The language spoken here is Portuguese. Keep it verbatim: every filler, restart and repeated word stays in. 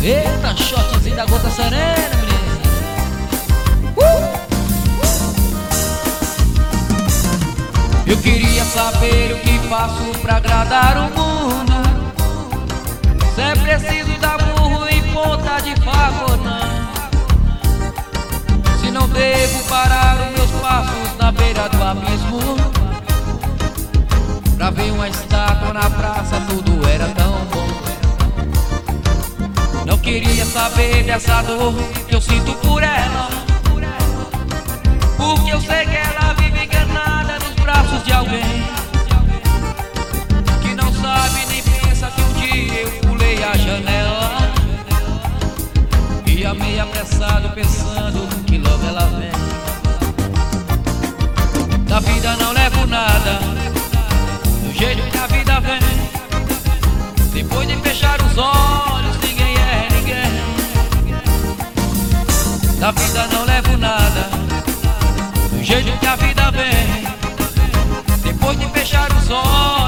Eita, shotzinho da gota serena, menina. uh! Eu queria saber o que faço pra agradar o mundo. Se é preciso dar burro em ponta de faca ou não. Se não devo parar os meus passos na beira do abismo. Pra ver uma estátua na praça, tudo era tão bom. Não queria saber dessa dor que eu sinto por ela, porque eu sei que ela vive enganada nos braços de alguém que não sabe nem pensa que um dia eu pulei a janela e amei apressado pensando que logo ela vem. Da vida não levo nada, do jeito que a vida vem. Depois de fechar os olhos, ninguém é ninguém. Da vida não levo nada, do jeito que a vida vem. Depois de fechar os olhos,